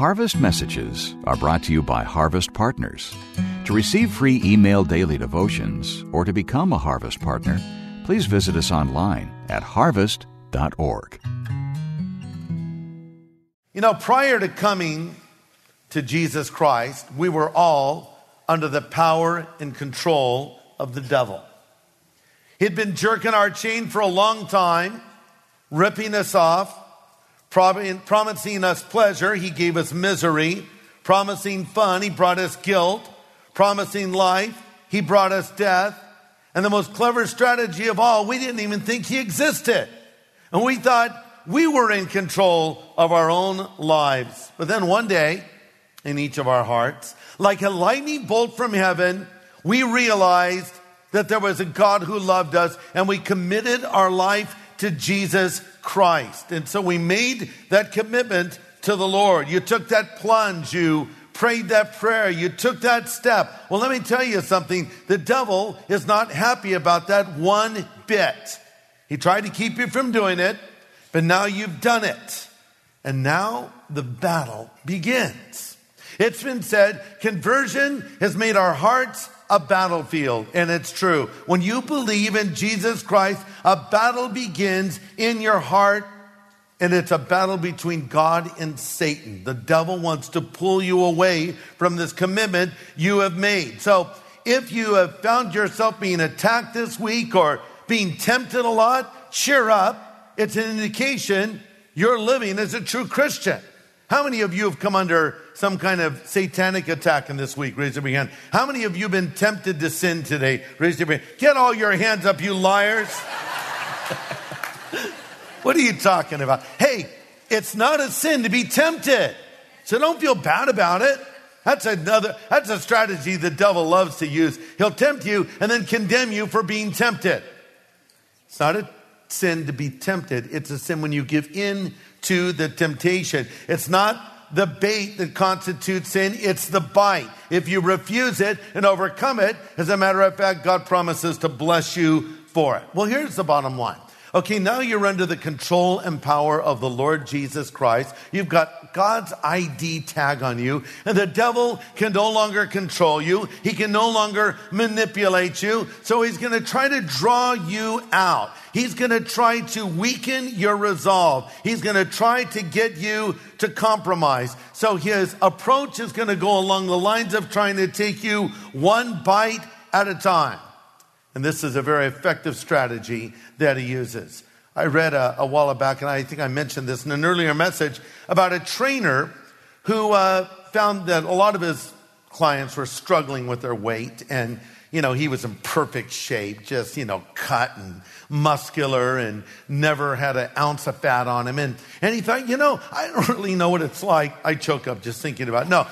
Harvest Messages are brought to you by Harvest Partners. To receive free email daily devotions or to become a Harvest Partner, please visit us online at harvest.org. You know, prior to coming to Jesus Christ, we were all under the power and control of the devil. He'd been jerking our chain for a long time, ripping us off, promising us pleasure. He gave us misery. Promising fun, he brought us guilt. Promising life, he brought us death. And the most clever strategy of all, we didn't even think he existed. And we thought we were in control of our own lives. But then one day, in each of our hearts, like a lightning bolt from heaven, we realized that there was a God who loved us, and we committed our life to Jesus Christ. And so we made that commitment to the Lord. You took that plunge, you prayed that prayer, you took that step. Well, let me tell you something. The devil is not happy about that one bit. He tried to keep you from doing it, but now you've done it. And now the battle begins. It's been said, conversion has made our hearts a battlefield. And it's true. When you believe in Jesus Christ, a battle begins in your heart. And it's a battle between God and Satan. The devil wants to pull you away from this commitment you have made. So if you have found yourself being attacked this week or being tempted a lot, cheer up. It's an indication you're living as a true Christian. How many of you have come under some kind of satanic attack in this week? Raise your hand. How many of you have been tempted to sin today? Raise your hand. Get all your hands up, you liars. What are you talking about? Hey, it's not a sin to be tempted. So don't feel bad about it. That's a strategy the devil loves to use. He'll tempt you and then condemn you for being tempted. It's not a sin to be tempted. It's a sin when you give in to the temptation. It's not the bait that constitutes sin. It's the bite. If you refuse it and overcome it, as a matter of fact, God promises to bless you for it. Well, here's the bottom line. Okay, now you're under the control and power of the Lord Jesus Christ. You've got God's ID tag on you, and the devil can no longer control you. He can no longer manipulate you. So he's going to try to draw you out. He's going to try to weaken your resolve. He's going to try to get you to compromise. So his approach is going to go along the lines of trying to take you one bite at a time. And this is a very effective strategy that he uses. I read a while back, and I think I mentioned this in an earlier message, about a trainer who found that a lot of his clients were struggling with their weight. And, you know, he was in perfect shape, just, cut and muscular and never had an ounce of fat on him. And he thought, I don't really know what it's like. I choke up just thinking about it. No.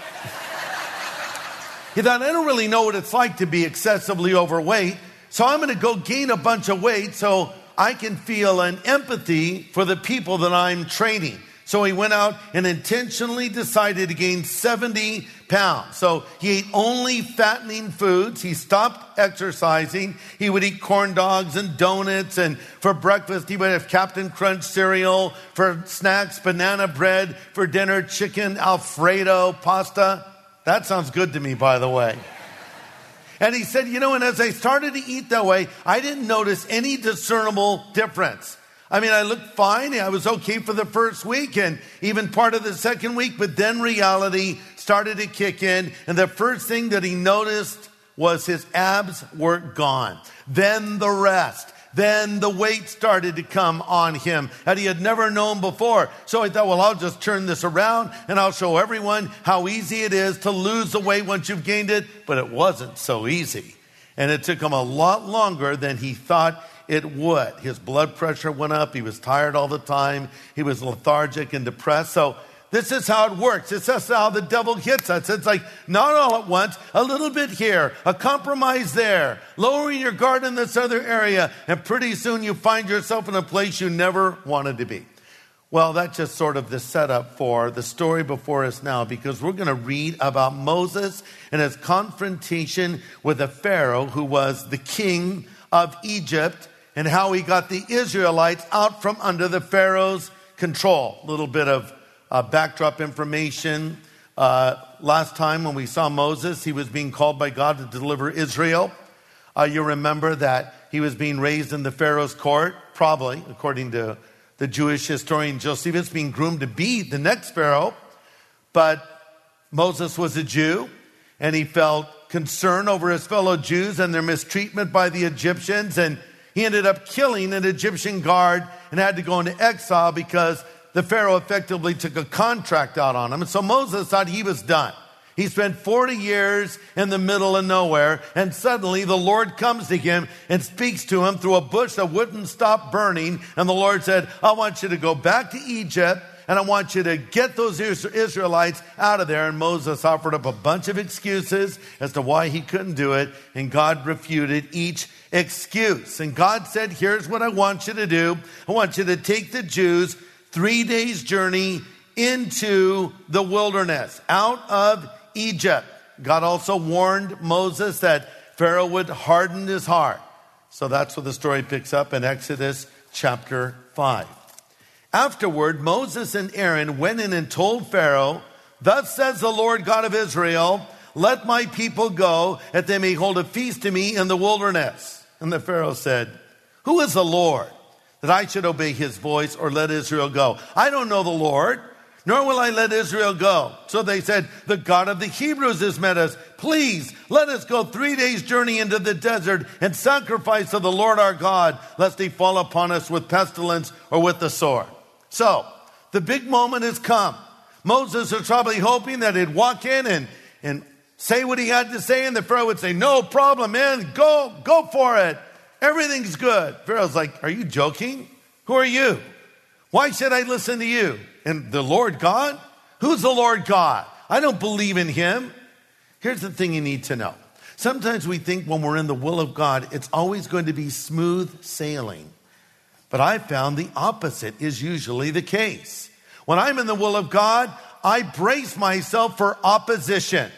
He thought, I don't really know what it's like to be excessively overweight. So I'm going to go gain a bunch of weight so I can feel an empathy for the people that I'm training. So he went out and intentionally decided to gain 70 pounds. So he ate only fattening foods. He stopped exercising. He would eat corn dogs and donuts. And for breakfast, he would have Captain Crunch cereal. For snacks, banana bread. For dinner, chicken Alfredo pasta. That sounds good to me, by the way. And he said, and as I started to eat that way, I didn't notice any discernible difference. I mean, I looked fine. I was okay for the first week and even part of the second week. But then reality started to kick in. And the first thing that he noticed was his abs were gone. Then the rest. Then the weight started to come on him that he had never known before. So I thought, well, I'll just turn this around and I'll show everyone how easy it is to lose the weight once you've gained it. But it wasn't so easy. And it took him a lot longer than he thought it would. His blood pressure went up. He was tired all the time. He was lethargic and depressed. So this is how it works. This is how the devil hits us. It's like not all at once, a little bit here, a compromise there, lowering your guard in this other area, and pretty soon you find yourself in a place you never wanted to be. Well, that's just sort of the setup for the story before us now, because we're going to read about Moses and his confrontation with a Pharaoh who was the king of Egypt and how he got the Israelites out from under the Pharaoh's control. A little bit of backdrop information. Last time when we saw Moses, he was being called by God to deliver Israel. You remember that he was being raised in the Pharaoh's court, probably, according to the Jewish historian Josephus, being groomed to be the next Pharaoh. But Moses was a Jew, and he felt concern over his fellow Jews and their mistreatment by the Egyptians. And he ended up killing an Egyptian guard and had to go into exile because the Pharaoh effectively took a contract out on him. And so Moses thought he was done. He spent 40 years in the middle of nowhere, and suddenly the Lord comes to him and speaks to him through a bush that wouldn't stop burning. And the Lord said, I want you to go back to Egypt, and I want you to get those Israelites out of there. And Moses offered up a bunch of excuses as to why he couldn't do it, and God refuted each excuse. And God said, here's what I want you to do. I want you to take the Jews 3 days' journey into the wilderness, out of Egypt. God also warned Moses that Pharaoh would harden his heart. So that's where the story picks up in Exodus chapter 5. Afterward, Moses and Aaron went in and told Pharaoh, thus says the Lord God of Israel, let my people go, that they may hold a feast to me in the wilderness. And the Pharaoh said, who is the Lord, that I should obey his voice or let Israel go? I don't know the Lord, nor will I let Israel go. So they said, the God of the Hebrews has met us. Please, let us go 3 days' journey into the desert and sacrifice to the Lord our God, lest he fall upon us with pestilence or with the sword. So, the big moment has come. Moses was probably hoping that he'd walk in and say what he had to say, and the Pharaoh would say, no problem, man, go for it. Everything's good. Pharaoh's like, are you joking? Who are you? Why should I listen to you? And the Lord God? Who's the Lord God? I don't believe in him. Here's the thing you need to know. Sometimes we think when we're in the will of God, it's always going to be smooth sailing. But I found the opposite is usually the case. When I'm in the will of God, I brace myself for opposition.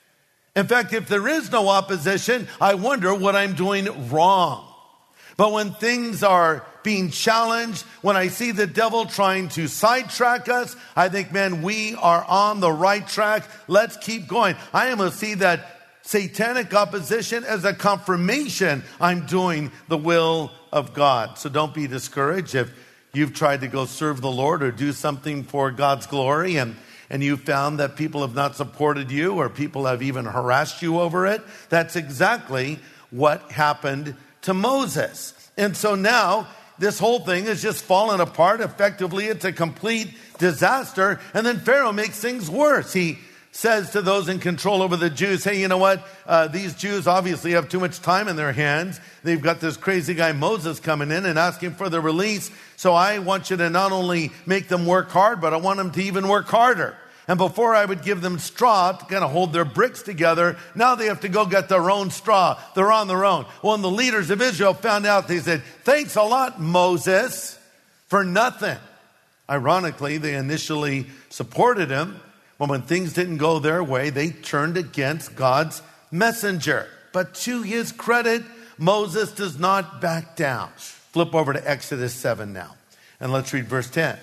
In fact, if there is no opposition, I wonder what I'm doing wrong. But when things are being challenged, when I see the devil trying to sidetrack us, I think, man, we are on the right track. Let's keep going. I am going to see that satanic opposition as a confirmation I'm doing the will of God. So don't be discouraged if you've tried to go serve the Lord or do something for God's glory and you found that people have not supported you or people have even harassed you over it. That's exactly what happened to Moses. And so now this whole thing is just falling apart. Effectively, it's a complete disaster. And then Pharaoh makes things worse. He says to those in control over the Jews, hey, you know what? These Jews obviously have too much time in their hands. They've got this crazy guy Moses coming in and asking for the release. So I want you to not only make them work hard, but I want them to even work harder. And before I would give them straw to kind of hold their bricks together, now they have to go get their own straw. They're on their own. Well, when the leaders of Israel found out, they said, thanks a lot, Moses, for nothing. Ironically, they initially supported him. But when things didn't go their way, they turned against God's messenger. But to his credit, Moses does not back down. Flip over to Exodus 7 now. And let's read verse 10.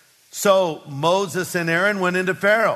So Moses and Aaron went into Pharaoh.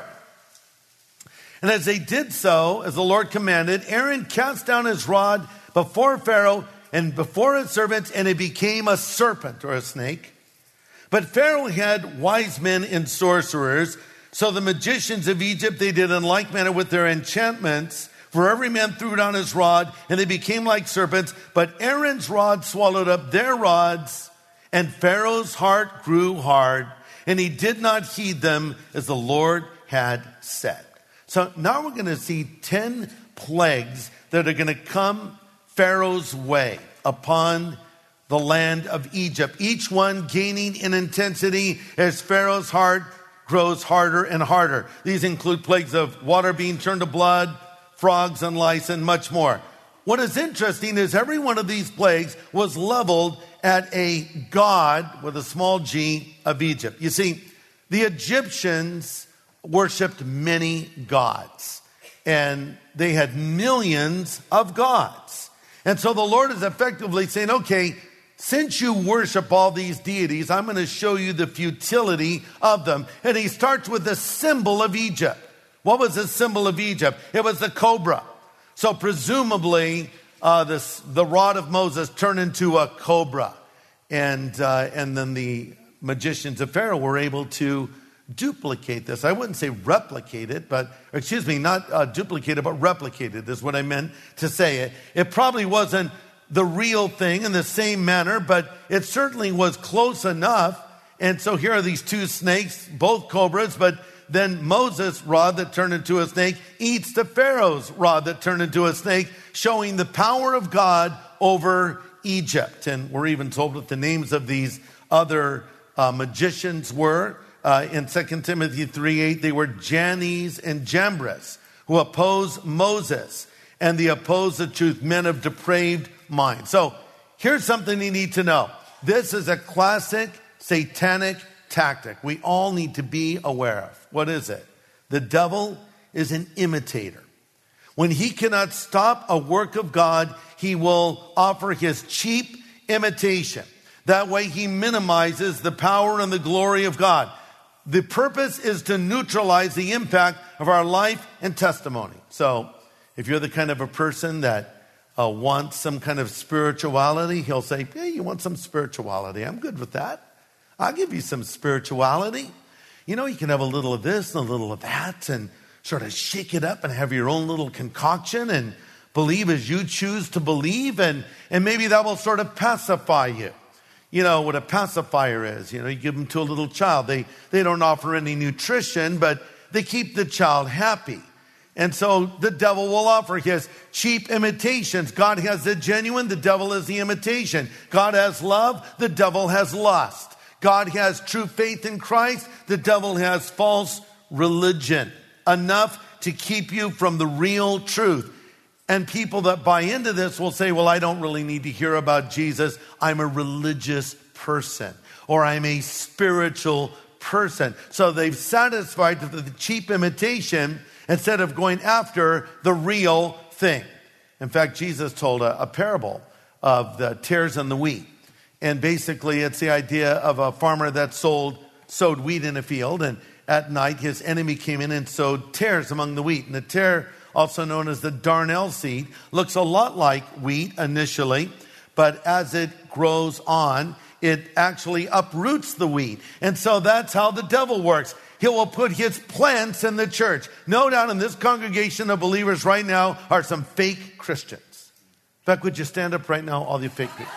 And as they did so, as the Lord commanded, Aaron cast down his rod before Pharaoh and before his servants, and it became a serpent or a snake. But Pharaoh had wise men and sorcerers. So the magicians of Egypt, they did in like manner with their enchantments. For every man threw down his rod, and they became like serpents. But Aaron's rod swallowed up their rods, and Pharaoh's heart grew hard, and he did not heed them as the Lord had said. So now we're going to see 10 plagues that are going to come Pharaoh's way upon the land of Egypt. Each one gaining in intensity as Pharaoh's heart grows harder and harder. These include plagues of water being turned to blood, frogs and lice, and much more. What is interesting is every one of these plagues was leveled at a god with a small g of Egypt. You see, the Egyptians worshipped many gods, and they had millions of gods. And so the Lord is effectively saying, okay, since you worship all these deities, I'm going to show you the futility of them. And he starts with the symbol of Egypt. What was the symbol of Egypt? It was the cobra. So presumably, the rod of Moses turned into a cobra. And then the magicians of Pharaoh were able to duplicate this. I wouldn't say replicate it, not duplicate it, but replicate it is what I meant to say. It probably wasn't the real thing in the same manner, but it certainly was close enough. And so here are these two snakes, both cobras, but then Moses' rod that turned into a snake eats the Pharaoh's rod that turned into a snake, showing the power of God over Egypt. And we're even told what the names of these other magicians were. In 2 Timothy 3:8, they were Jannes and Jambres, who opposed Moses, and they opposed the truth, men of depraved mind. So here's something you need to know. This is a classic satanic tactic we all need to be aware of. What is it? The devil is an imitator. When he cannot stop a work of God, he will offer his cheap imitation. That way he minimizes the power and the glory of God. The purpose is to neutralize the impact of our life and testimony. So if you're the kind of a person that wants some kind of spirituality, he'll say, hey, you want some spirituality? I'm good with that. I'll give you some spirituality. You know, you can have a little of this and a little of that and sort of shake it up and have your own little concoction and believe as you choose to believe. And maybe that will sort of pacify you. You know what a pacifier is. You know, you give them to a little child. They don't offer any nutrition, but they keep the child happy. And so the devil will offer his cheap imitations. God has the genuine, the devil has the imitation. God has love, the devil has lust. God has true faith in Christ, the devil has false religion. Enough to keep you from the real truth. And people that buy into this will say, well, I don't really need to hear about Jesus. I'm a religious person, or I'm a spiritual person. So they've satisfied with the cheap imitation instead of going after the real thing. In fact, Jesus told a parable of the tares and the wheat. And basically, it's the idea of a farmer that sowed wheat in a field, and at night his enemy came in and sowed tares among the wheat. And the tare, also known as the darnel seed, looks a lot like wheat initially, but as it grows on, it actually uproots the wheat. And so that's how the devil works. He will put his plants in the church. No doubt in this congregation of believers right now are some fake Christians. In fact, would you stand up right now, all you fake people?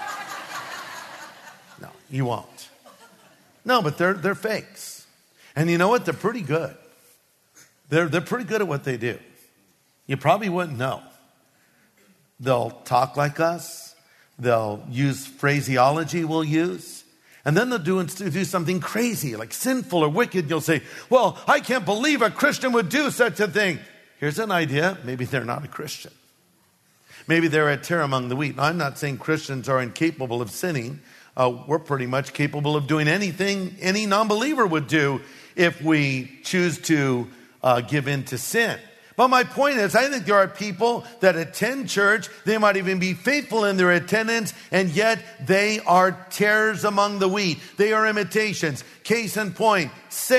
No, you won't. No, but they're fakes. And you know what? They're pretty good. They're pretty good at what they do. You probably wouldn't know. They'll talk like us. They'll use phraseology we'll use. And then they'll do something crazy, like sinful or wicked. You'll say, well, I can't believe a Christian would do such a thing. Here's an idea. Maybe they're not a Christian. Maybe they're a tare among the wheat. Now, I'm not saying Christians are incapable of sinning. We're pretty much capable of doing anything any non-believer would do if we choose to give in to sin. But my point is, I think there are people that attend church, they might even be faithful in their attendance, and yet they are tares among the wheat. They are imitations. Case in point,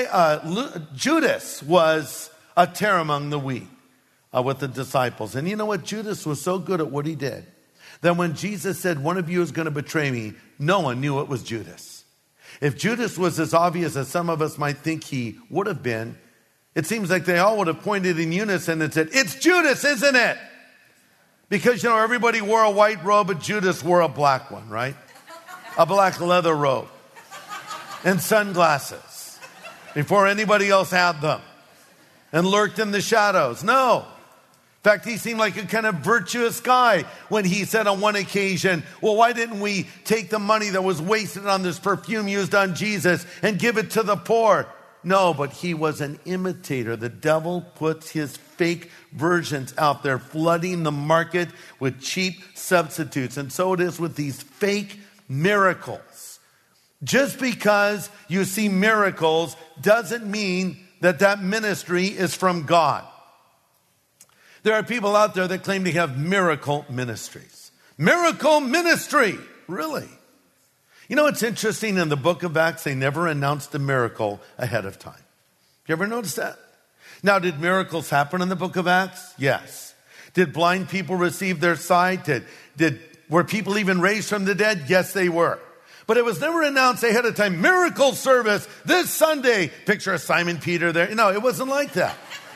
Judas was a tare among the wheat with the disciples. And you know what? Judas was so good at what he did that when Jesus said, one of you is going to betray me, no one knew it was Judas. If Judas was as obvious as some of us might think he would have been, it seems like they all would have pointed in unison and said, it's Judas, isn't it? Because, you know, everybody wore a white robe, but Judas wore a black one, right? A black leather robe and sunglasses before anybody else had them and lurked in the shadows. No. In fact, he seemed like a kind of virtuous guy when he said on one occasion, well, why didn't we take the money that was wasted on this perfume used on Jesus and give it to the poor? No, but he was an imitator. The devil puts his fake versions out there, flooding the market with cheap substitutes. And so it is with these fake miracles. Just because you see miracles doesn't mean that that ministry is from God. There are people out there that claim to have miracle ministries. Miracle ministry, really? You know, it's interesting in the book of Acts, they never announced a miracle ahead of time. You ever notice that? Now, did miracles happen in the book of Acts? Yes. Did blind people receive their sight? Were people even raised from the dead? Yes, they were. But it was never announced ahead of time, miracle service this Sunday. Picture of Simon Peter there. No, it wasn't like that.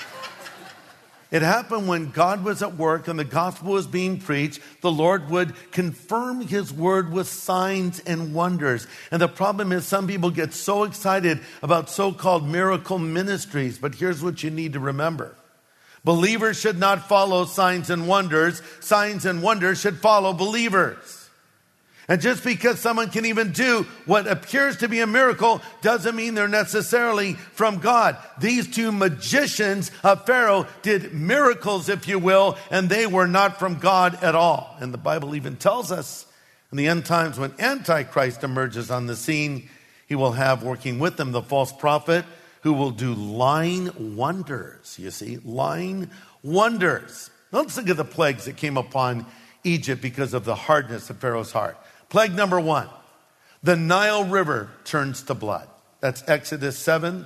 It happened when God was at work and the gospel was being preached. The Lord would confirm his word with signs and wonders. And the problem is some people get so excited about so-called miracle ministries. But here's what you need to remember. Believers should not follow signs and wonders. Signs and wonders should follow believers. And just because someone can even do what appears to be a miracle doesn't mean they're necessarily from God. These two magicians of Pharaoh did miracles, if you will, and they were not from God at all. And the Bible even tells us in the end times when Antichrist emerges on the scene, he will have working with him the false prophet who will do lying wonders. You see, lying wonders. Now let's look at the plagues that came upon Egypt because of the hardness of Pharaoh's heart. Plague number 1, the Nile River turns to blood. That's Exodus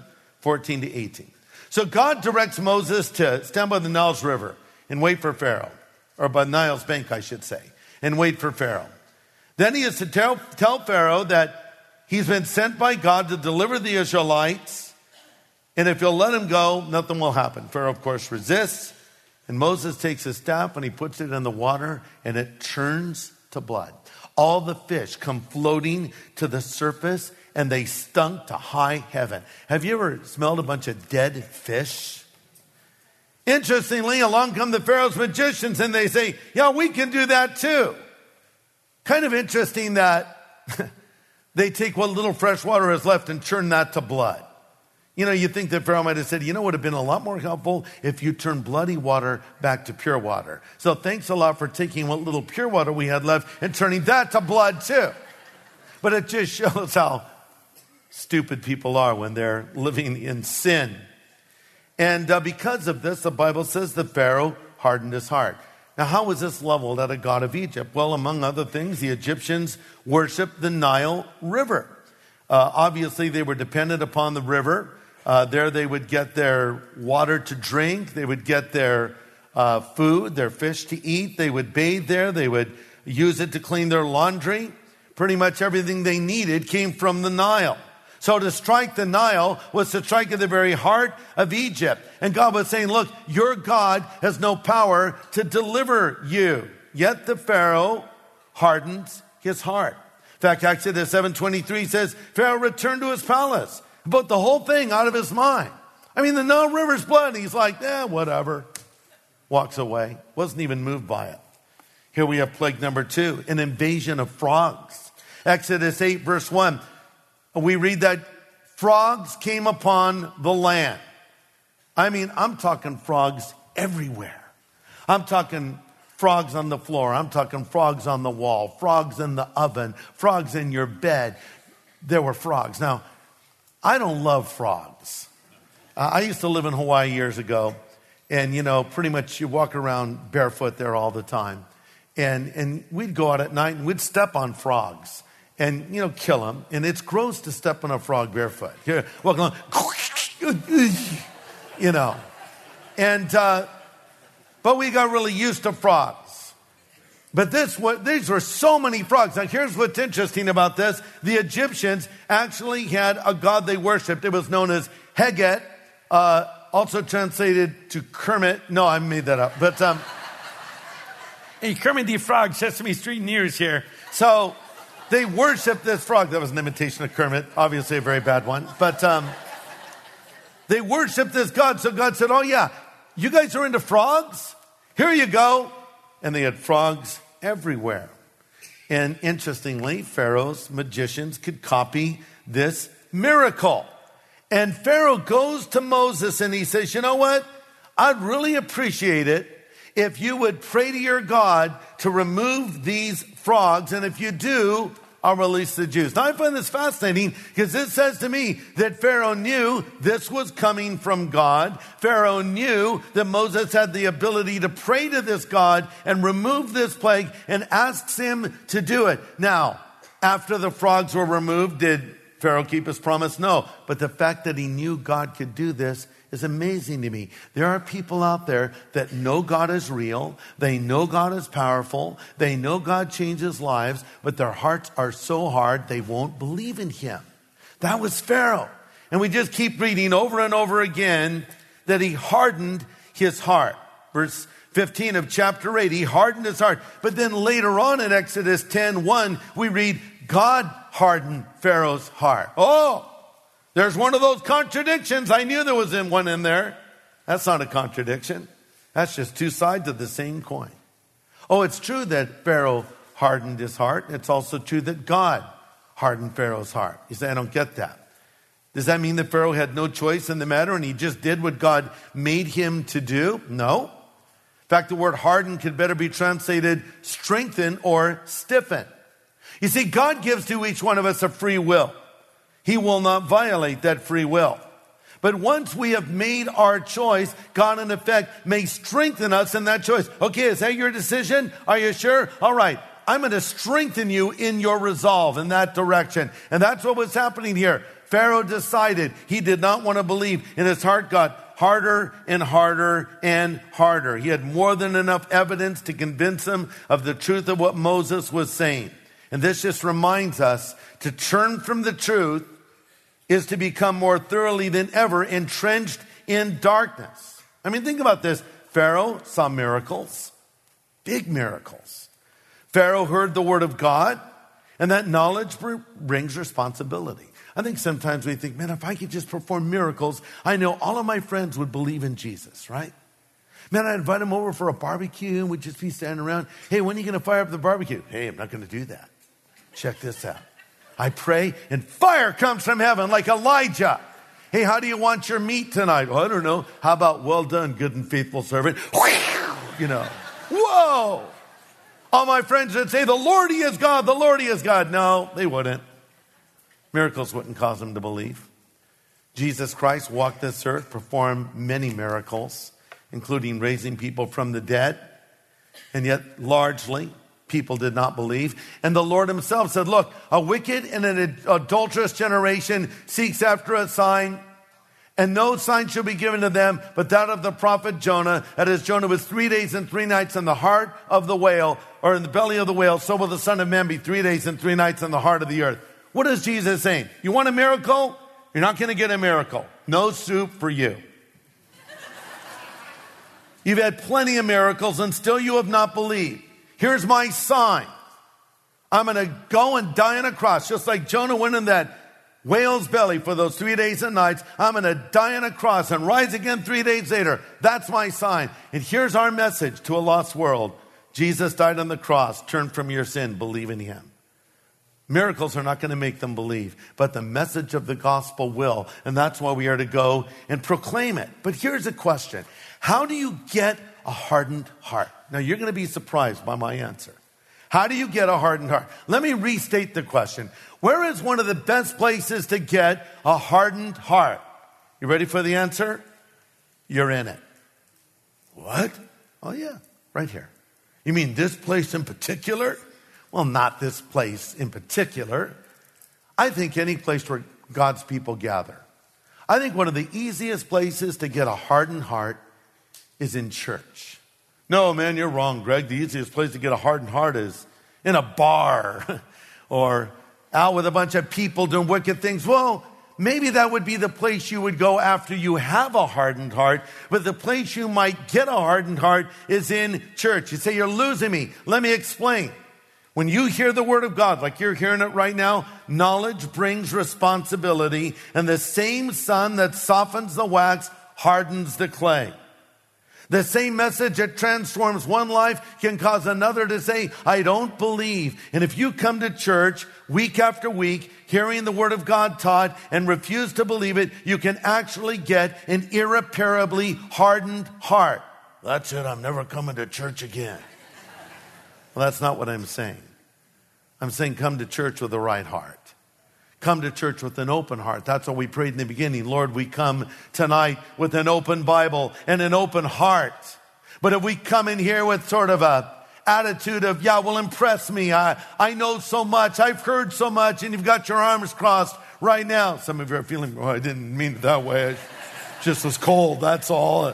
7:14-18. So God directs Moses to stand by the Nile's river and wait for Pharaoh, or by Nile's bank, I should say, and wait for Pharaoh. Then he is to tell Pharaoh that he's been sent by God to deliver the Israelites, and if you'll let him go, nothing will happen. Pharaoh, of course, resists, and Moses takes his staff and he puts it in the water, and it turns to blood. All the fish come floating to the surface, and they stunk to high heaven. Have you ever smelled a bunch of dead fish? Interestingly, along come the Pharaoh's magicians, and they say, yeah, we can do that too. Kind of interesting that they take what little fresh water is left and turn that to blood. You know, you think that Pharaoh might have said, you know, it would have been a lot more helpful if you turned bloody water back to pure water. So thanks a lot for taking what little pure water we had left and turning that to blood too. But it just shows how stupid people are when they're living in sin. And because of this, the Bible says that Pharaoh hardened his heart. Now, how was this leveled at a god of Egypt? Well, among other things, the Egyptians worshiped the Nile River. Obviously, they were dependent upon the river. There they would get their water to drink. They would get their food, their fish to eat. They would bathe there. They would use it to clean their laundry. Pretty much everything they needed came from the Nile. So to strike the Nile was to strike at the very heart of Egypt. And God was saying, look, your God has no power to deliver you. Yet the Pharaoh hardens his heart. In fact, Exodus 7:23 says, Pharaoh returned to his palace, put the whole thing out of his mind. I mean, the Nile River's blood. He's like, whatever. Walks away. Wasn't even moved by it. Here we have plague number 2, an invasion of frogs. Exodus 8, verse 1. We read that frogs came upon the land. I mean, I'm talking frogs everywhere. I'm talking frogs on the floor. I'm talking frogs on the wall, frogs in the oven, frogs in your bed. There were frogs. Now, I don't love frogs. I used to live in Hawaii years ago, and, you know, pretty much you walk around barefoot there all the time. And we'd go out at night and we'd step on frogs and, you know, kill them. And it's gross to step on a frog barefoot. Here, walk along, you know. And, but we got really used to frogs. But these were so many frogs. Now, here's what's interesting about this. The Egyptians actually had a god they worshipped. It was known as Heget, also translated to Kermit. No, I made that up. But Hey, Kermit the Frog, Sesame Street News here. So they worshiped this frog. That was an imitation of Kermit, obviously a very bad one. But they worshiped this god. So God said, oh yeah, you guys are into frogs? Here you go. And they had frogs everywhere. And interestingly, Pharaoh's magicians could copy this miracle. And Pharaoh goes to Moses and he says, you know what? I'd really appreciate it if you would pray to your God to remove these frogs. And if you do, I'll release the Jews. Now I find this fascinating because it says to me that Pharaoh knew this was coming from God. Pharaoh knew that Moses had the ability to pray to this God and remove this plague and asks him to do it. Now, after the frogs were removed, did Pharaoh keep his promise? No. But the fact that he knew God could do this is amazing to me. There are people out there that know God is real. They know God is powerful. They know God changes lives, but their hearts are so hard they won't believe in him. That was Pharaoh. And we just keep reading over and over again that he hardened his heart. Verse 15 of chapter 8, he hardened his heart. But then later on in Exodus 10:1, we read, God hardened Pharaoh's heart. Oh, there's one of those contradictions. I knew there was one in there. That's not a contradiction. That's just two sides of the same coin. Oh, it's true that Pharaoh hardened his heart. It's also true that God hardened Pharaoh's heart. You say, I don't get that. Does that mean that Pharaoh had no choice in the matter and he just did what God made him to do? No. In fact, the word harden could better be translated strengthen or stiffen. You see, God gives to each one of us a free will. He will not violate that free will. But once we have made our choice, God in effect may strengthen us in that choice. Okay, is that your decision? Are you sure? All right. I'm going to strengthen you in your resolve in that direction. And that's what was happening here. Pharaoh decided he did not want to believe, and his heart got harder and harder and harder. He had more than enough evidence to convince him of the truth of what Moses was saying. And this just reminds us to turn from the truth is to become more thoroughly than ever entrenched in darkness. I mean, think about this. Pharaoh saw miracles, big miracles. Pharaoh heard the word of God, and that knowledge brings responsibility. I think sometimes we think, man, if I could just perform miracles, I know all of my friends would believe in Jesus, right? Man, I'd invite them over for a barbecue and we'd just be standing around. Hey, when are you going to fire up the barbecue? Hey, I'm not going to do that. Check this out. I pray and fire comes from heaven like Elijah. Hey, how do you want your meat tonight? Oh, I don't know. How about well done, good and faithful servant? You know, whoa. All my friends would say, the Lord, he is God. The Lord, he is God. No, they wouldn't. Miracles wouldn't cause them to believe. Jesus Christ walked this earth, performed many miracles, including raising people from the dead. And yet, largely, people did not believe. And the Lord himself said, look, a wicked and an adulterous generation seeks after a sign, and no sign shall be given to them but that of the prophet Jonah. That is, Jonah was 3 days and 3 nights in the heart of the whale, or in the belly of the whale. So will the Son of Man be 3 days and 3 nights in the heart of the earth. What is Jesus saying? You want a miracle? You're not going to get a miracle. No soup for you. You've had plenty of miracles and still you have not believed. Here's my sign. I'm going to go and die on a cross. Just like Jonah went in that whale's belly for those 3 days and nights. I'm going to die on a cross and rise again 3 days later. That's my sign. And here's our message to a lost world. Jesus died on the cross. Turn from your sin. Believe in him. Miracles are not going to make them believe, but the message of the gospel will. And that's why we are to go and proclaim it. But here's a question. How do you get a hardened heart? Now, you're going to be surprised by my answer. How do you get a hardened heart? Let me restate the question. Where is one of the best places to get a hardened heart? You ready for the answer? You're in it. What? Oh, yeah, right here. You mean this place in particular? Well, not this place in particular. I think any place where God's people gather. I think one of the easiest places to get a hardened heart is in church. No, man, you're wrong, Greg. The easiest place to get a hardened heart is in a bar or out with a bunch of people doing wicked things. Well, maybe that would be the place you would go after you have a hardened heart. But the place you might get a hardened heart is in church. You say, you're losing me. Let me explain. When you hear the word of God, like you're hearing it right now, knowledge brings responsibility, and the same sun that softens the wax hardens the clay. The same message that transforms one life can cause another to say, I don't believe. And if you come to church week after week, hearing the word of God taught and refuse to believe it, you can actually get an irreparably hardened heart. That's it, I'm never coming to church again. Well, that's not what I'm saying. I'm saying come to church with the right heart. Come to church with an open heart. That's what we prayed in the beginning. Lord, we come tonight with an open Bible and an open heart. But if we come in here with sort of a attitude of, yeah, well, impress me. I know so much. I've heard so much, and you've got your arms crossed right now. Some of you are feeling, oh, I didn't mean it that way. It just was cold, that's all.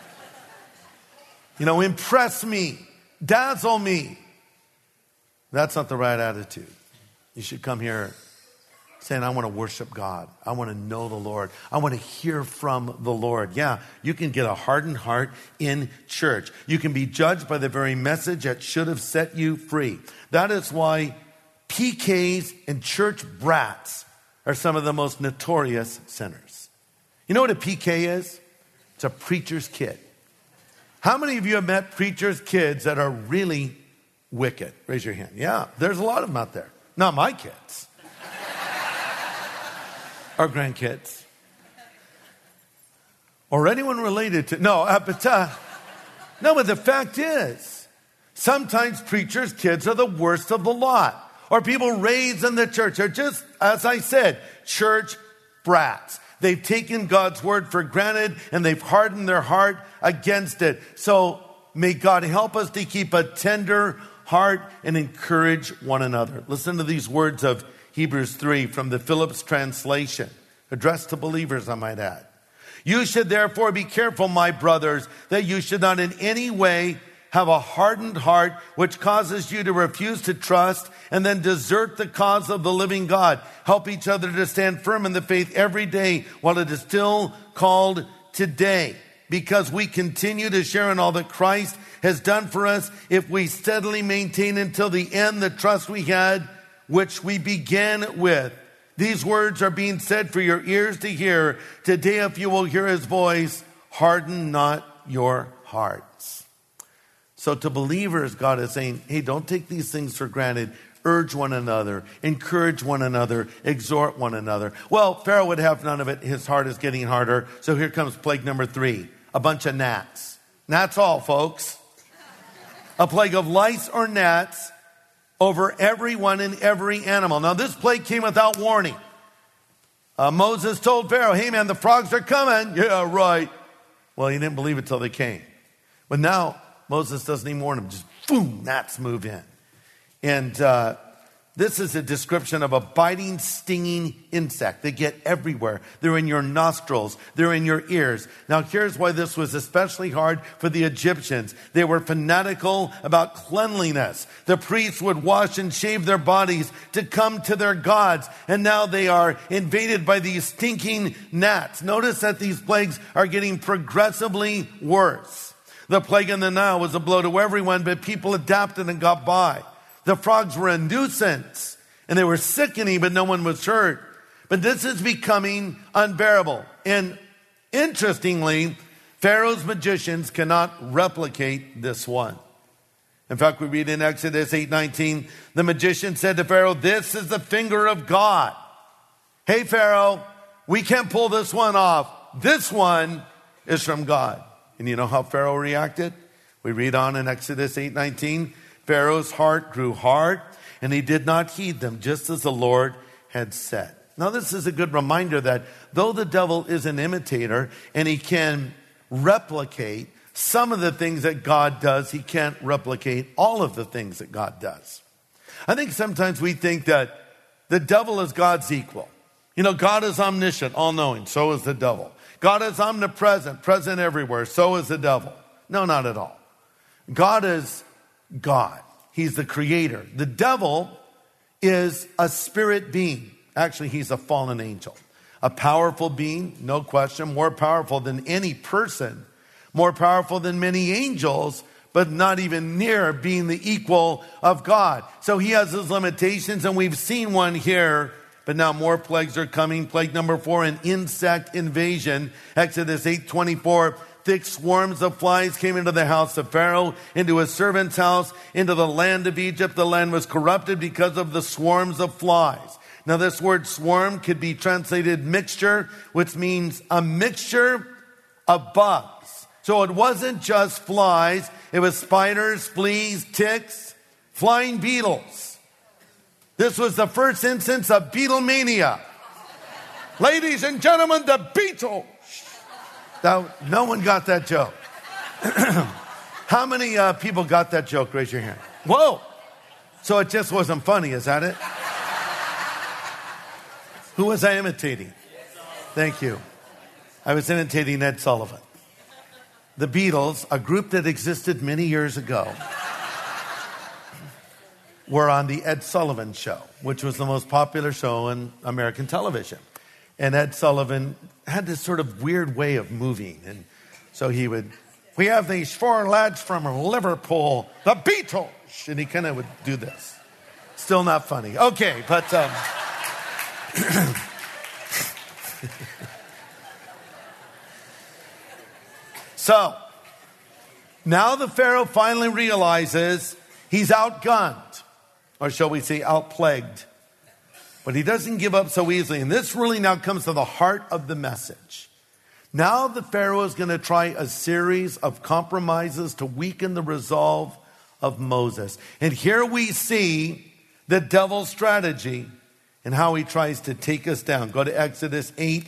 You know, impress me, dazzle me. That's not the right attitude. You should come here saying, I want to worship God. I want to know the Lord. I want to hear from the Lord. Yeah, you can get a hardened heart in church. You can be judged by the very message that should have set you free. That is why PKs and church brats are some of the most notorious sinners. You know what a PK is? It's a preacher's kid. How many of you have met preacher's kids that are really wicked? Raise your hand. Yeah, there's a lot of them out there. Not my kids. Or grandkids. Or anyone related to... but the fact is, sometimes preachers' kids are the worst of the lot. Or people raised in the church are just, as I said, church brats. They've taken God's word for granted and they've hardened their heart against it. So may God help us to keep a tender heart and encourage one another. Listen to these words of Hebrews 3 from the Phillips translation, addressed to believers, I might add. You should therefore be careful, my brothers, that you should not in any way have a hardened heart which causes you to refuse to trust and then desert the cause of the living God. Help each other to stand firm in the faith every day while it is still called today, because we continue to share in all that Christ has done for us if we steadily maintain until the end the trust we had, which we began with. These words are being said for your ears to hear. Today, if you will hear his voice, harden not your hearts. So to believers, God is saying, hey, don't take these things for granted. Urge one another, encourage one another, exhort one another. Well, Pharaoh would have none of it. His heart is getting harder. So here comes plague number 3, a bunch of gnats. Gnats all, folks. A plague of lice or gnats over everyone and every animal. Now, this plague came without warning. Moses told Pharaoh, hey, man, the frogs are coming. Yeah, right. Well, he didn't believe it till they came. But now, Moses doesn't even warn him. Just boom, gnats move in. And this is a description of a biting, stinging insect. They get everywhere. They're in your nostrils. They're in your ears. Now, here's why this was especially hard for the Egyptians. They were fanatical about cleanliness. The priests would wash and shave their bodies to come to their gods. And now they are invaded by these stinking gnats. Notice that these plagues are getting progressively worse. The plague in the Nile was a blow to everyone, but people adapted and got by. The frogs were a nuisance, and they were sickening, but no one was hurt. But this is becoming unbearable. And interestingly, Pharaoh's magicians cannot replicate this one. In fact, we read in Exodus 8:19, the magician said to Pharaoh, this is the finger of God. Hey, Pharaoh, we can't pull this one off. This one is from God. And you know how Pharaoh reacted? We read on in Exodus 8:19, Pharaoh's heart grew hard, and he did not heed them, just as the Lord had said. Now, this is a good reminder that though the devil is an imitator and he can replicate some of the things that God does, he can't replicate all of the things that God does. I think sometimes we think that the devil is God's equal. You know, God is omniscient, all-knowing, so is the devil. God is omnipresent, present everywhere, so is the devil. No, not at all. God is God. He's the creator. The devil is a spirit being. Actually, he's a fallen angel. A powerful being, no question, more powerful than any person, more powerful than many angels, but not even near being the equal of God. So he has his limitations, and we've seen one here, but now more plagues are coming. Plague number 4, an insect invasion. Exodus 8:24. Thick swarms of flies came into the house of Pharaoh, into his servant's house, into the land of Egypt. The land was corrupted because of the swarms of flies. Now, this word swarm could be translated mixture, which means a mixture of bugs. So it wasn't just flies. It was spiders, fleas, ticks, flying beetles. This was the first instance of Beatlemania. Ladies and gentlemen, the Beatles. Now, no one got that joke. How many people got that joke? Raise your hand. Whoa. So it just wasn't funny, is that it? Who was I imitating? Thank you. I was imitating Ed Sullivan. The Beatles, a group that existed many years ago, were on the Ed Sullivan Show, which was the most popular show in American television. And Ed Sullivan had this sort of weird way of moving. And so we have these four lads from Liverpool, the Beatles. And he kind of would do this. Still not funny. Okay, but... So, now the Pharaoh finally realizes he's outgunned, or shall we say outplagued. But he doesn't give up so easily. And this really now comes to the heart of the message. Now the Pharaoh is going to try a series of compromises to weaken the resolve of Moses. And here we see the devil's strategy and how he tries to take us down. Go to Exodus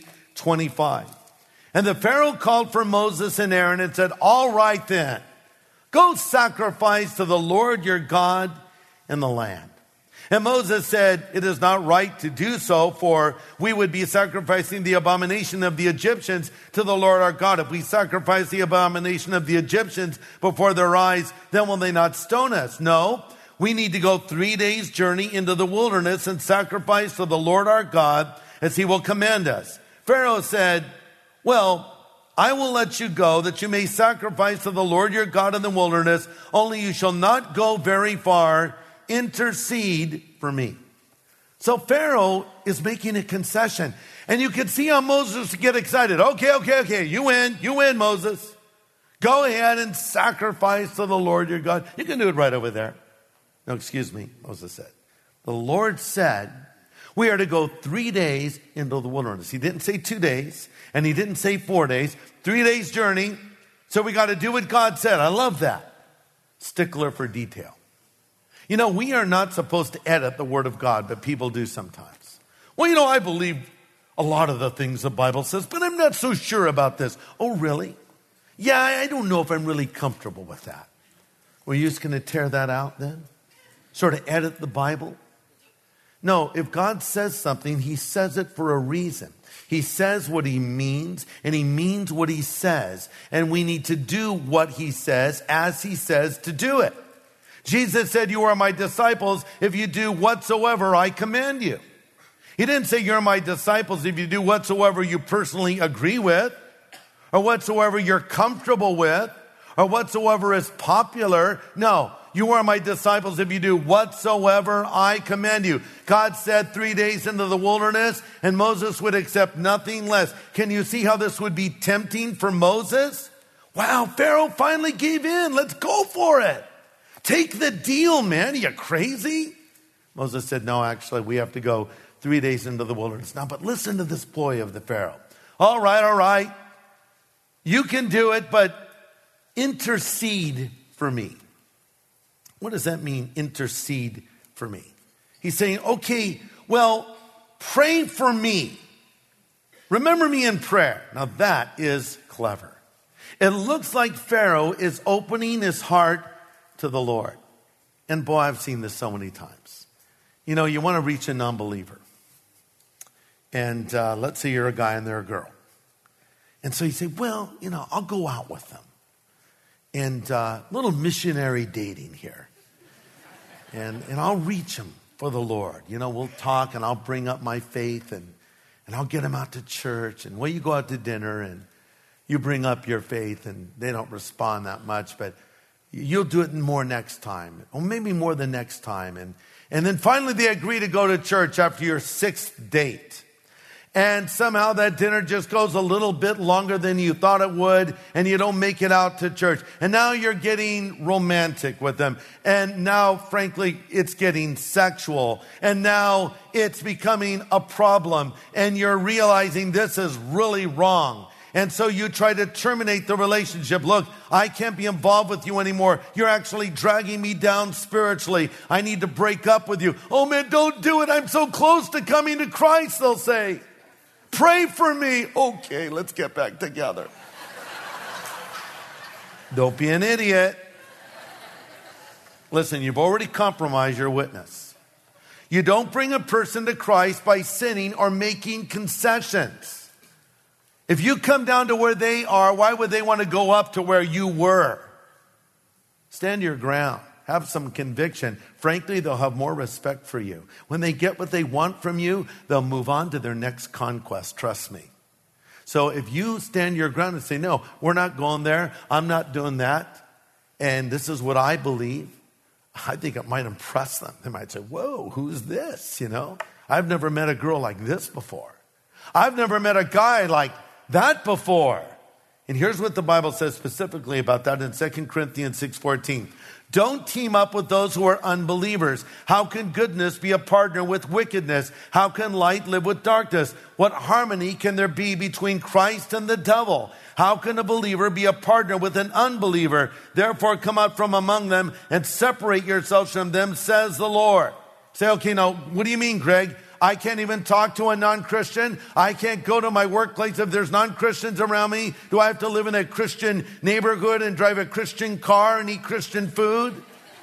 8:25. And the Pharaoh called for Moses and Aaron and said, all right then, go sacrifice to the Lord your God in the land. And Moses said, it is not right to do so, for we would be sacrificing the abomination of the Egyptians to the Lord our God. If we sacrifice the abomination of the Egyptians before their eyes, then will they not stone us? No, we need to go 3 days' journey into the wilderness and sacrifice to the Lord our God as he will command us. Pharaoh said, well, I will let you go that you may sacrifice to the Lord your God in the wilderness, only you shall not go very far. Intercede for me. So Pharaoh is making a concession. And you can see how Moses get excited. Okay. You win, Moses. Go ahead and sacrifice to the Lord your God. You can do it right over there. No, excuse me, Moses said. The Lord said, we are to go 3 days into the wilderness. He didn't say 2 days, and he didn't say 4 days. 3 days journey. So we got to do what God said. I love that. Stickler for detail. You know, we are not supposed to edit the Word of God, but people do sometimes. Well, I believe a lot of the things the Bible says, but I'm not so sure about this. Oh, really? Yeah, I don't know if I'm really comfortable with that. Were you just going to tear that out then? Sort of edit the Bible? No, if God says something, he says it for a reason. He says what he means, and he means what he says. And we need to do what he says as he says to do it. Jesus said, you are my disciples if you do whatsoever I command you. He didn't say you're my disciples if you do whatsoever you personally agree with, or whatsoever you're comfortable with, or whatsoever is popular. No, you are my disciples if you do whatsoever I command you. God said 3 days into the wilderness, and Moses would accept nothing less. Can you see how this would be tempting for Moses? Wow, Pharaoh finally gave in. Let's go for it. Take the deal, man. Are you crazy? Moses said, no, actually, we have to go 3 days into the wilderness. Now, but listen to this ploy of the Pharaoh. All right. You can do it, but intercede for me. What does that mean, intercede for me? He's saying, okay, well, pray for me. Remember me in prayer. Now, that is clever. It looks like Pharaoh is opening his heart to the Lord. And boy, I've seen this so many times. You want to reach a non-believer. And let's say you're a guy and they're a girl. And so you say, well, I'll go out with them. And little missionary dating here. And I'll reach them for the Lord. We'll talk and I'll bring up my faith and I'll get them out to church. And you go out to dinner and you bring up your faith and they don't respond that much, but you'll do it more next time, or maybe more the next time. And then finally they agree to go to church after your 6th date. And somehow that dinner just goes a little bit longer than you thought it would, and you don't make it out to church. And now you're getting romantic with them. And now, frankly, it's getting sexual. And now it's becoming a problem. And you're realizing this is really wrong. And so you try to terminate the relationship. Look, I can't be involved with you anymore. You're actually dragging me down spiritually. I need to break up with you. Oh man, don't do it. I'm so close to coming to Christ, they'll say. Pray for me. Okay, let's get back together. Don't be an idiot. Listen, you've already compromised your witness. You don't bring a person to Christ by sinning or making concessions. If you come down to where they are, why would they want to go up to where you were? Stand your ground. Have some conviction. Frankly, they'll have more respect for you. When they get what they want from you, they'll move on to their next conquest. Trust me. So if you stand your ground and say, no, we're not going there. I'm not doing that. And this is what I believe. I think it might impress them. They might say, whoa, who's this? I've never met a girl like this before. I've never met a guy like that before. And here's what the Bible says specifically about that in 2 Corinthians 6:14. Don't team up with those who are unbelievers. How can goodness be a partner with wickedness? How can light live with darkness? What harmony can there be between Christ and the devil? How can a believer be a partner with an unbeliever? Therefore, come out from among them and separate yourselves from them, says the Lord. Say, okay, now, what do you mean, Greg? I can't even talk to a non-Christian. I can't go to my workplace if there's non-Christians around me. Do I have to live in a Christian neighborhood and drive a Christian car and eat Christian food?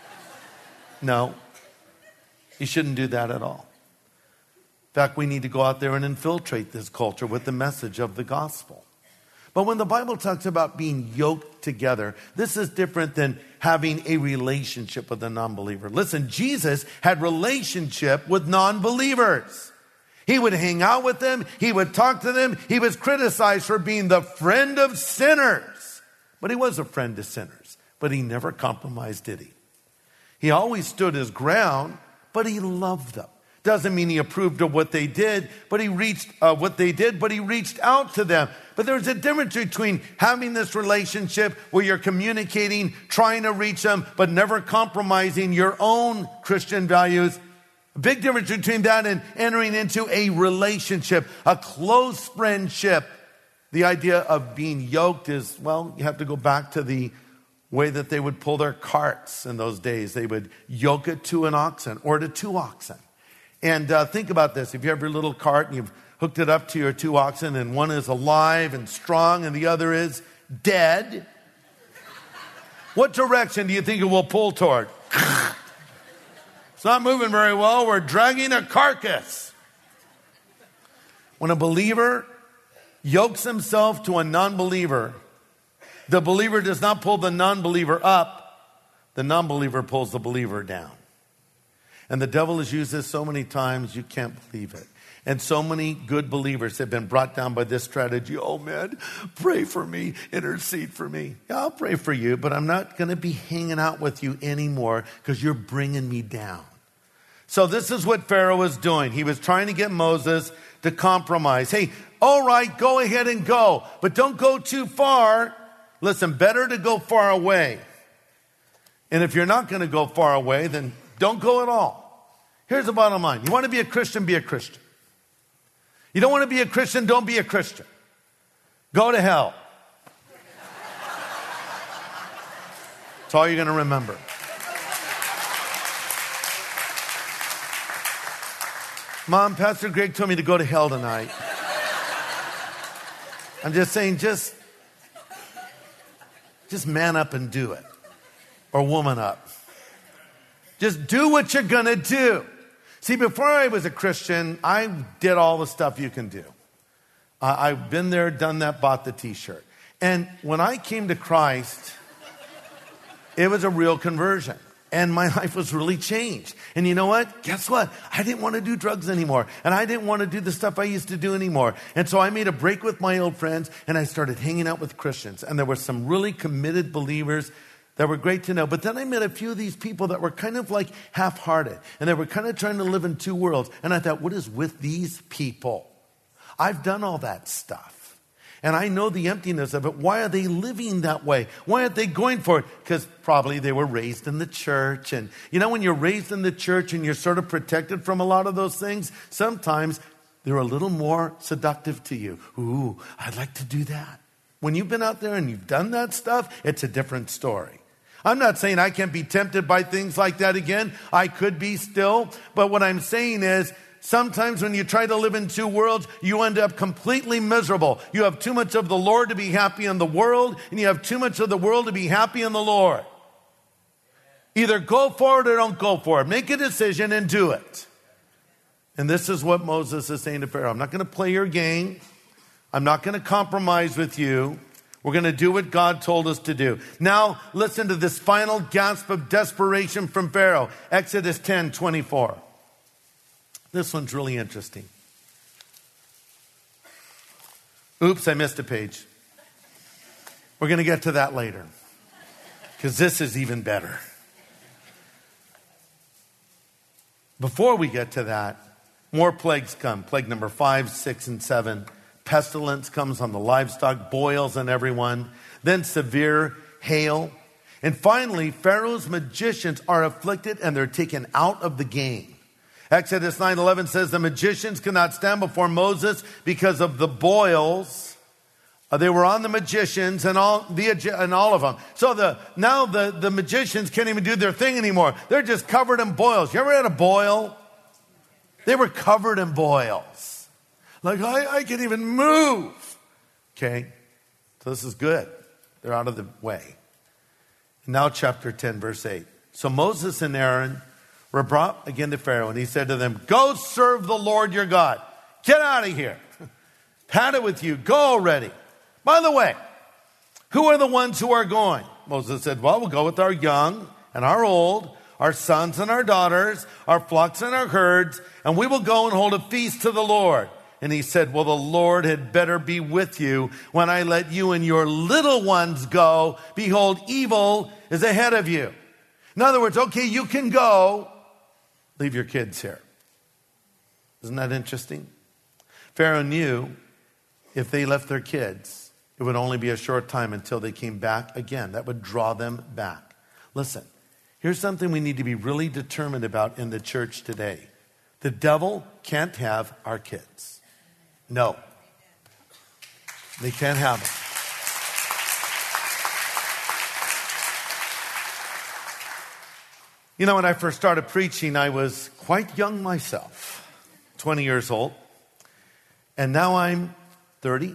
No. You shouldn't do that at all. In fact, we need to go out there and infiltrate this culture with the message of the gospel. But when the Bible talks about being yoked together, this is different than having a relationship with a non-believer. Listen, Jesus had relationship with non-believers. He would hang out with them. He would talk to them. He was criticized for being the friend of sinners. But he was a friend to sinners. But he never compromised, did he? He always stood his ground, but he loved them. Doesn't mean he approved of what they did, but he reached out to them. But there's a difference between having this relationship where you're communicating, trying to reach them, but never compromising your own Christian values. A big difference between that and entering into a relationship, a close friendship. The idea of being yoked is, well, you have to go back to the way that they would pull their carts in those days. They would yoke it to an oxen or to two oxen. And think about this. If you have your little cart and you've hooked it up to your two oxen and one is alive and strong and the other is dead, what direction do you think it will pull toward? It's not moving very well. We're dragging a carcass. When a believer yokes himself to a non-believer, the believer does not pull the non-believer up. The non-believer pulls the believer down. And the devil has used this so many times, you can't believe it. And so many good believers have been brought down by this strategy. Oh, man, pray for me, intercede for me. Yeah, I'll pray for you, but I'm not going to be hanging out with you anymore because you're bringing me down. So this is what Pharaoh was doing. He was trying to get Moses to compromise. Hey, all right, go ahead and go, but don't go too far. Listen, better to go far away. And if you're not going to go far away, then don't go at all. Here's the bottom line. You want to be a Christian, be a Christian. You don't want to be a Christian, don't be a Christian. Go to hell. That's all you're going to remember. Mom, Pastor Greg told me to go to hell tonight. I'm just saying, just man up and do it. Or woman up. Just do what you're going to do. See, before I was a Christian, I did all the stuff you can do. I've been there, done that, bought the t-shirt. And when I came to Christ, it was a real conversion. And my life was really changed. And you know what? Guess what? I didn't want to do drugs anymore. And I didn't want to do the stuff I used to do anymore. And so I made a break with my old friends, and I started hanging out with Christians. And there were some really committed believers that were great to know. But then I met a few of these people that were kind of like half-hearted. And they were kind of trying to live in two worlds. And I thought, what is with these people? I've done all that stuff. And I know the emptiness of it. Why are they living that way? Why aren't they going for it? Because probably they were raised in the church. And you know, when you're raised in the church and you're sort of protected from a lot of those things, sometimes they're a little more seductive to you. Ooh, I'd like to do that. When you've been out there and you've done that stuff, it's a different story. I'm not saying I can't be tempted by things like that again. I could be still. But what I'm saying is, sometimes when you try to live in two worlds, you end up completely miserable. You have too much of the Lord to be happy in the world, and you have too much of the world to be happy in the Lord. Either go for it or don't go for it. Make a decision and do it. And this is what Moses is saying to Pharaoh. I'm not going to play your game. I'm not going to compromise with you. We're going to do what God told us to do. Now, listen to this final gasp of desperation from Pharaoh. Exodus 10:24. This one's really interesting. Oops, I missed a page. We're going to get to that later, because this is even better. Before we get to that, more plagues come. Plague number 5, 6, and 7. Pestilence comes on the livestock, boils on everyone, then severe hail. And finally, Pharaoh's magicians are afflicted and they're taken out of the game. Exodus 9:11 says the magicians could not stand before Moses because of the boils. They were on the magicians and all of them. So now the magicians can't even do their thing anymore. They're just covered in boils. You ever had a boil? They were covered in boils. Like, I can't even move. Okay, so this is good. They're out of the way. Now chapter 10, verse 8. So Moses and Aaron were brought again to Pharaoh, and he said to them, go serve the Lord your God. Get out of here. Had it with you. Go already. By the way, who are the ones who are going? Moses said, well, we'll go with our young and our old, our sons and our daughters, our flocks and our herds, and we will go and hold a feast to the Lord. And he said, well, the Lord had better be with you when I let you and your little ones go. Behold, evil is ahead of you. In other words, okay, you can go. Leave your kids here. Isn't that interesting? Pharaoh knew if they left their kids, it would only be a short time until they came back again. That would draw them back. Listen, here's something we need to be really determined about in the church today. The devil can't have our kids. No. They can't have them. You know, when I first started preaching, I was quite young myself, 20 years old. And now I'm 30.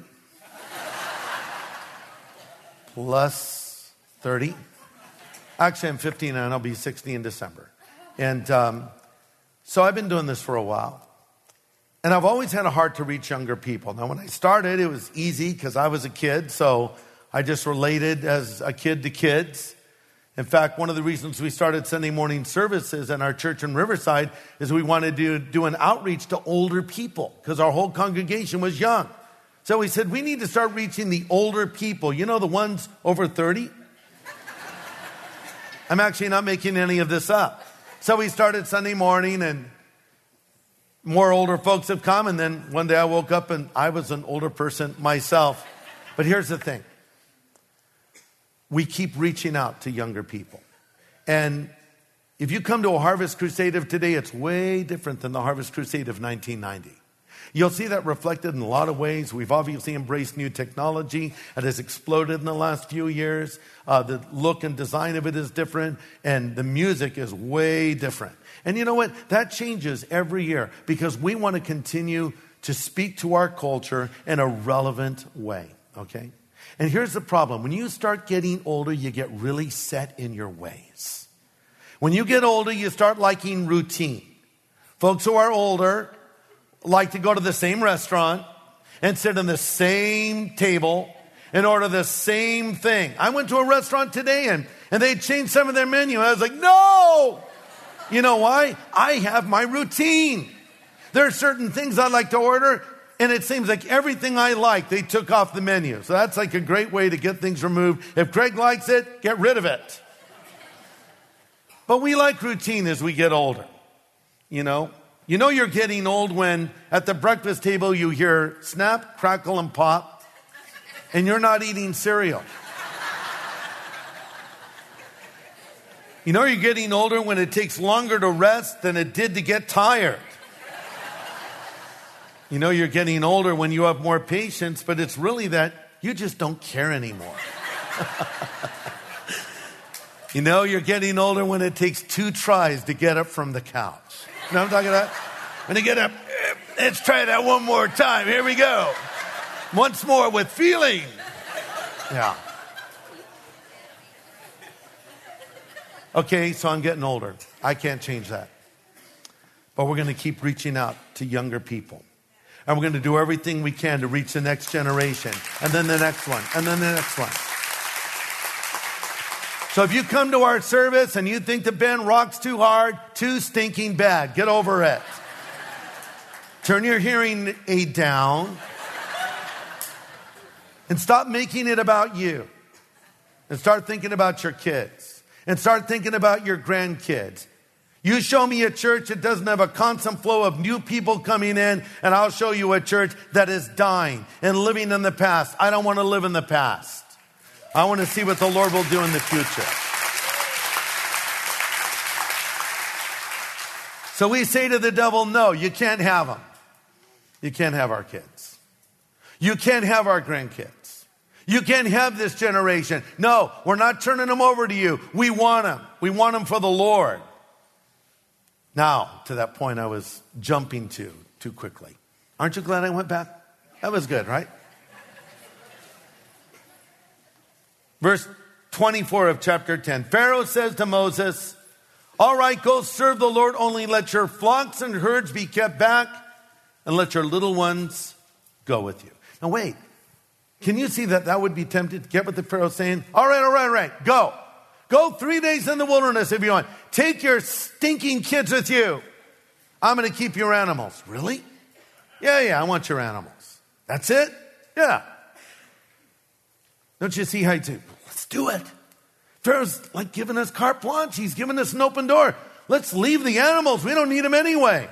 Plus 30. Actually, I'm 59 and I'll be 60 in December. And so I've been doing this for a while. And I've always had a heart to reach younger people. Now, when I started, it was easy because I was a kid. So I just related as a kid to kids. In fact, one of the reasons we started Sunday morning services in our church in Riverside is we wanted to do an outreach to older people because our whole congregation was young. So we said, we need to start reaching the older people. You know, the ones over 30? I'm actually not making any of this up. So we started Sunday morning and more older folks have come. And then one day I woke up and I was an older person myself. But here's the thing. We keep reaching out to younger people. And if you come to a Harvest Crusade of today, it's way different than the Harvest Crusade of 1990. You'll see that reflected in a lot of ways. We've obviously embraced new technology. It has exploded in the last few years. The look and design of it is different, and the music is way different. And you know what? That changes every year because we want to continue to speak to our culture in a relevant way, okay? And here's the problem. When you start getting older, you get really set in your ways. When you get older, you start liking routine. Folks who are older like to go to the same restaurant and sit on the same table and order the same thing. I went to a restaurant today and they changed some of their menu. I was like, no! You know why? I have my routine. There are certain things I like to order, and it seems like everything I like, they took off the menu. So that's like a great way to get things removed. If Greg likes it, get rid of it. But we like routine as we get older, you know. You know you're getting old when at the breakfast table you hear snap, crackle, and pop, and you're not eating cereal. You know you're getting older when it takes longer to rest than it did to get tired. You know you're getting older when you have more patience, but it's really that you just don't care anymore. You know you're getting older when it takes 2 tries to get up from the couch. You know what I'm talking about? When you get up, let's try that one more time. Here we go. Once more with feeling. Yeah. Okay, so I'm getting older. I can't change that. But we're going to keep reaching out to younger people. And we're going to do everything we can to reach the next generation. And then the next one. And then the next one. So if you come to our service and you think the band rocks too hard, too stinking bad, get over it. Turn your hearing aid down. And stop making it about you. And start thinking about your kids. And start thinking about your grandkids. You show me a church that doesn't have a constant flow of new people coming in, and I'll show you a church that is dying and living in the past. I don't want to live in the past. I want to see what the Lord will do in the future. So we say to the devil, no, you can't have them. You can't have our kids. You can't have our grandkids. You can't have this generation. No, we're not turning them over to you. We want them. We want them for the Lord. Now, to that point I was jumping to too quickly. Aren't you glad I went back? That was good, right? Verse 24 of chapter 10. Pharaoh says to Moses, all right, go serve the Lord, only let your flocks and herds be kept back, and let your little ones go with you. Now wait, can you see that would be tempted to get what the Pharaoh's saying? All right, go. Go 3 days in the wilderness if you want. Take your stinking kids with you. I'm going to keep your animals. Really? Yeah, I want your animals. That's it? Yeah. Don't you see how you do? Let's do it. Pharaoh's like giving us carte blanche. He's giving us an open door. Let's leave the animals. We don't need them anyway.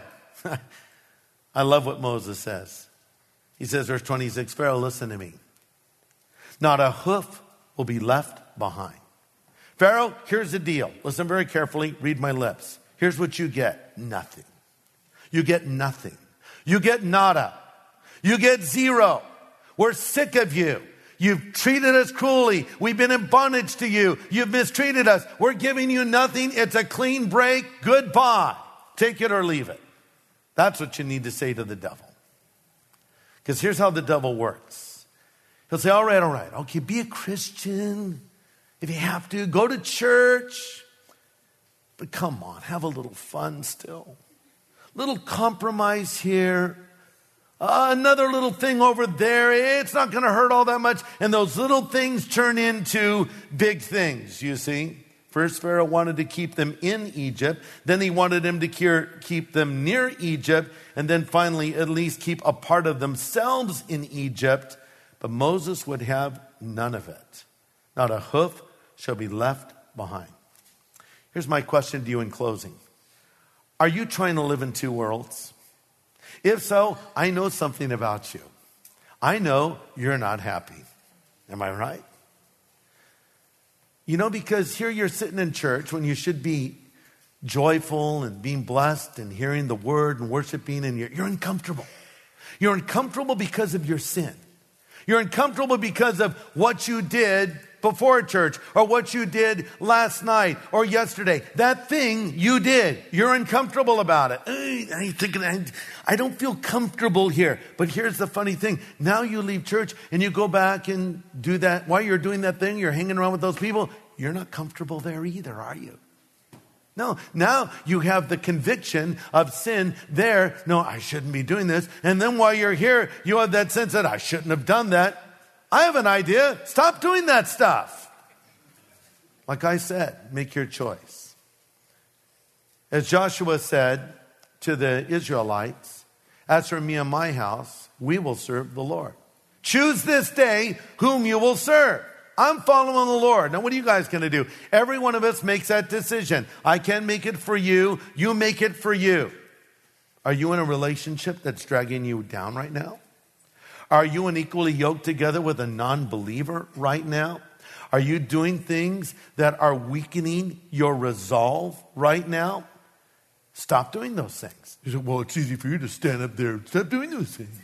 I love what Moses says. He says, verse 26, Pharaoh, listen to me. Not a hoof will be left behind. Pharaoh, here's the deal. Listen very carefully. Read my lips. Here's what you get. Nothing. You get nothing. You get nada. You get zero. We're sick of you. You've treated us cruelly. We've been in bondage to you. You've mistreated us. We're giving you nothing. It's a clean break. Goodbye. Take it or leave it. That's what you need to say to the devil. Because here's how the devil works. He'll say, all right. Okay, be a Christian. If you have to, go to church. But come on, have a little fun still. Little compromise here. Another little thing over there. It's not going to hurt all that much. And those little things turn into big things, you see. First, Pharaoh wanted to keep them in Egypt. Then he wanted them to keep them near Egypt. And then finally, at least keep a part of themselves in Egypt. But Moses would have none of it. Not a hoof shall be left behind. Here's my question to you in closing. Are you trying to live in two worlds? If so, I know something about you. I know you're not happy. Am I right? You know, because here you're sitting in church when you should be joyful and being blessed and hearing the word and worshiping, and you're uncomfortable. You're uncomfortable because of your sin. You're uncomfortable because of what you did before church or what you did last night or yesterday. That thing you did, you're uncomfortable about it. I'm thinking, I don't feel comfortable here. But here's the funny thing. Now you leave church and you go back and do that. While you're doing that thing, you're hanging around with those people. You're not comfortable there either, are you? No, now you have the conviction of sin there. No, I shouldn't be doing this. And then while you're here, you have that sense that I shouldn't have done that. I have an idea. Stop doing that stuff. Like I said, make your choice. As Joshua said to the Israelites, as for me and my house, we will serve the Lord. Choose this day whom you will serve. I'm following the Lord. Now, what are you guys going to do? Every one of us makes that decision. I can make it for you. You make it for you. Are you in a relationship that's dragging you down right now? Are you unequally yoked together with a non-believer right now? Are you doing things that are weakening your resolve right now? Stop doing those things. You say, well, it's easy for you to stand up there. Stop doing those things.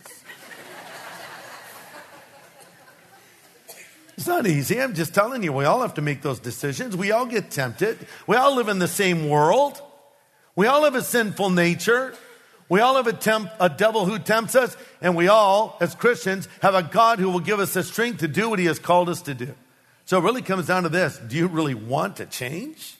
It's not easy. I'm just telling you, we all have to make those decisions. We all get tempted. We all live in the same world. We all have a sinful nature. We all have a devil who tempts us. And we all, as Christians, have a God who will give us the strength to do what he has called us to do. So it really comes down to this. Do you really want to change?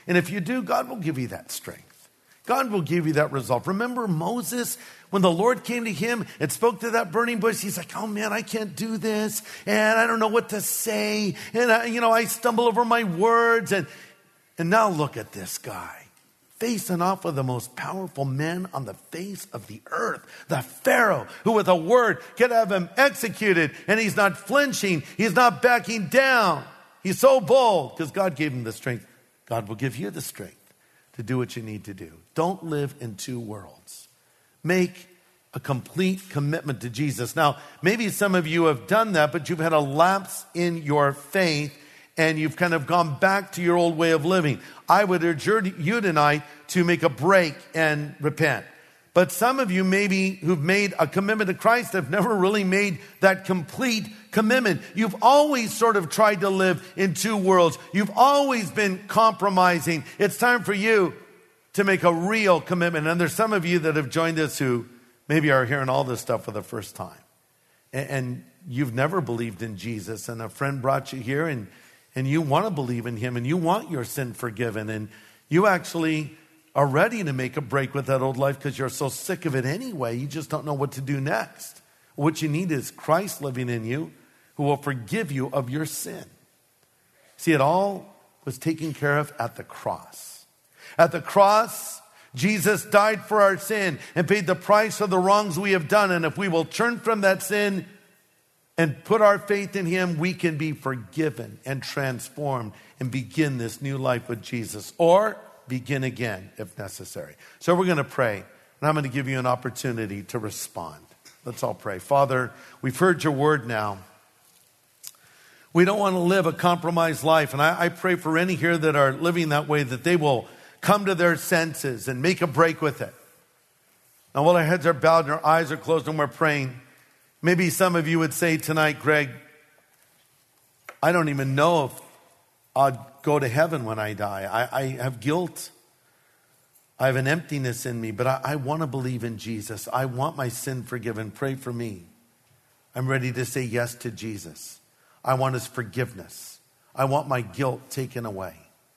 And if you do, God will give you that strength. God will give you that result. Remember Moses, when the Lord came to him and spoke to that burning bush, he's like, oh man, I can't do this. And I don't know what to say. And I stumble over my words. And now look at this guy facing off with the most powerful men on the face of the earth, the Pharaoh, who with a word could have him executed. And he's not flinching. He's not backing down. He's so bold because God gave him the strength. God will give you the strength to do what you need to do. Don't live in two worlds. Make a complete commitment to Jesus. Now, maybe some of you have done that, but you've had a lapse in your faith and you've kind of gone back to your old way of living. I would urge you tonight to make a break and repent. But some of you maybe who've made a commitment to Christ have never really made that complete commitment. You've always sort of tried to live in two worlds. You've always been compromising. It's time for you to make a real commitment. And there's some of you that have joined us who maybe are hearing all this stuff for the first time. And you've never believed in Jesus, and a friend brought you here, and you want to believe in him, and you want your sin forgiven, and you actually are ready to make a break with that old life because you're so sick of it anyway. You just don't know what to do next. What you need is Christ living in you who will forgive you of your sin. See, it all was taken care of at the cross. At the cross, Jesus died for our sin and paid the price for the wrongs we have done. And if we will turn from that sin and put our faith in him, we can be forgiven and transformed and begin this new life with Jesus, or begin again if necessary. So we're going to pray, and I'm going to give you an opportunity to respond. Let's all pray. Father, we've heard your word now. We don't want to live a compromised life, and I pray for any here that are living that way, that they will come to their senses and make a break with it. Now, while our heads are bowed and our eyes are closed and we're praying, maybe some of you would say tonight, Greg, I don't even know if I'll go to heaven when I die. I have guilt. I have an emptiness in me, but I want to believe in Jesus. I want my sin forgiven. Pray for me. I'm ready to say yes to Jesus. I want his forgiveness. I want my guilt taken away.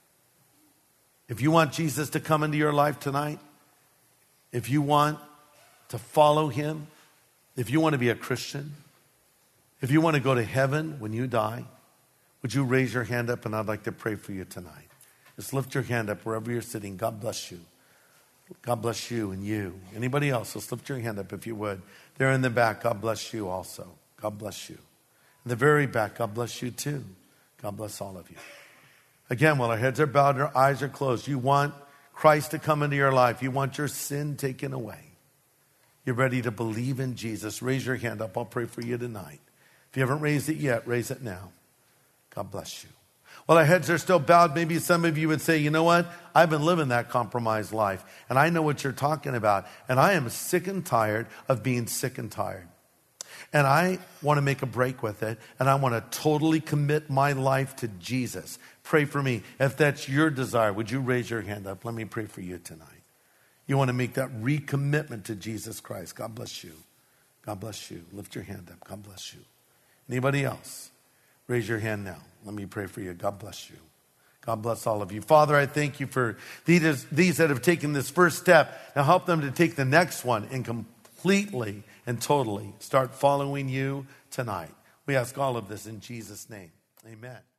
If you want Jesus to come into your life tonight, if you want to follow him, if you want to be a Christian, if you want to go to heaven when you die, would you raise your hand up, and I'd like to pray for you tonight. Just lift your hand up wherever you're sitting. God bless you. God bless you and you. Anybody else, just lift your hand up if you would. There in the back, God bless you also. God bless you. In the very back, God bless you too. God bless all of you. Again, while our heads are bowed and our eyes are closed, you want Christ to come into your life. You want your sin taken away. You're ready to believe in Jesus. Raise your hand up. I'll pray for you tonight. If you haven't raised it yet, raise it now. God bless you. While our heads are still bowed, maybe some of you would say, you know what? I've been living that compromised life, and I know what you're talking about, and I am sick and tired of being sick and tired. And I want to make a break with it, and I want to totally commit my life to Jesus. Pray for me. If that's your desire, would you raise your hand up? Let me pray for you tonight. You want to make that recommitment to Jesus Christ. God bless you. God bless you. Lift your hand up. God bless you. Anybody else? Raise your hand now. Let me pray for you. God bless you. God bless all of you. Father, I thank you for these that have taken this first step. Now help them to take the next one and completely and totally start following you tonight. We ask all of this in Jesus' name. Amen.